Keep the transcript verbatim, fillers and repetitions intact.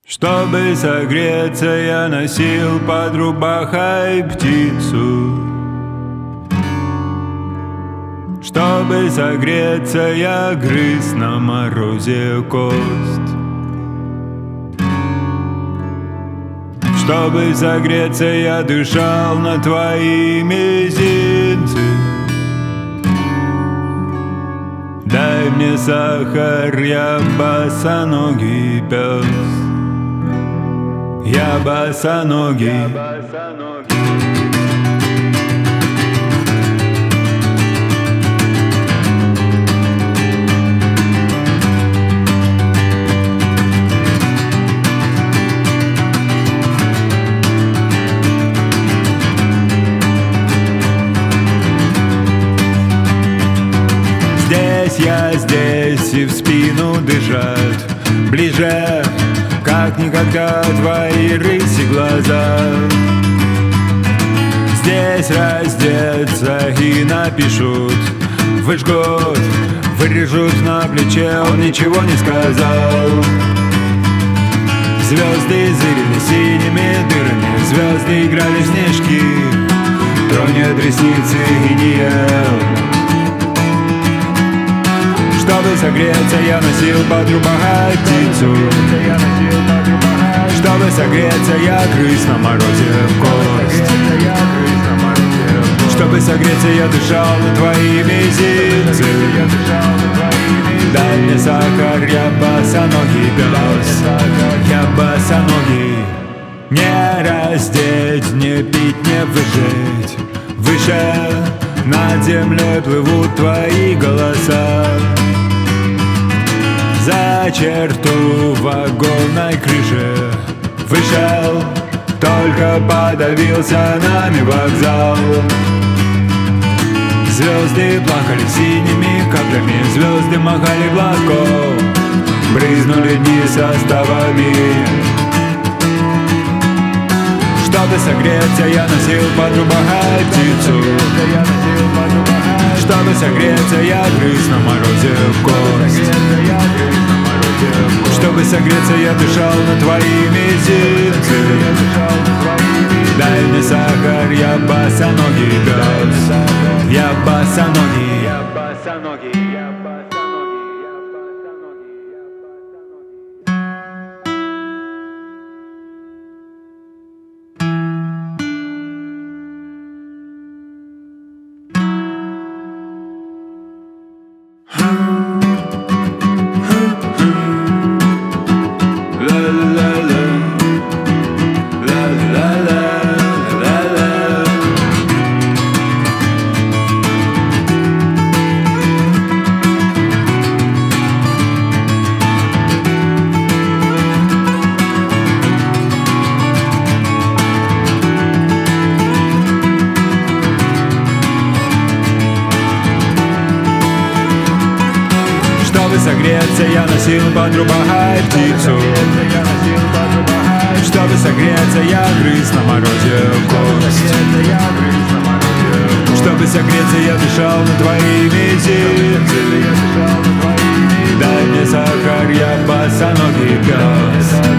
Чтобы согреться, я носил под рубахой птицу. Чтобы согреться, я грыз на морозе кость. Чтобы согреться, я дышал на твои мизинцы. Дай мне сахар, я босоногий пес. Я босоногий. Здесь я, здесь и в спину дышат ближе, как никогда твои рыси глаза. Здесь раздеться и напишут, выжгут, вырежут на плече, он ничего не сказал. Звезды зырили синими дырами, звезды играли в снежки, тронет ресницы и не ел. Чтобы согреться, я носил под рубахой птицу. Чтобы согреться, я грыз на морозе кость. Чтобы согреться, я дышал на твои мизинцы. Дай мне сахар, я босоногий пес. Я босоногий. Не раздеть, не пить, не выжить. Выше над землей плывут твои голоса. За черту вагонной крыши вышел, только подавился нами вокзал. Звезды плакали синими каплями, звезды махали глазком, брызнули дни составами. Чтобы согреться, я носил под рубахой птицу. Чтобы согреться, я грыз на морозе кость. Чтобы согреться, я дышал на твои мизинцы. Дай мне сахар, я босоногий пес. Я босоногий. Я босоногий. Чтобы согреться, я носил под рубахой птицу. Чтобы согреться, я грыз на морозе кость. Чтобы согреться, я дышал на твои мизинцы. Дай мне сахар, я босоногий пес.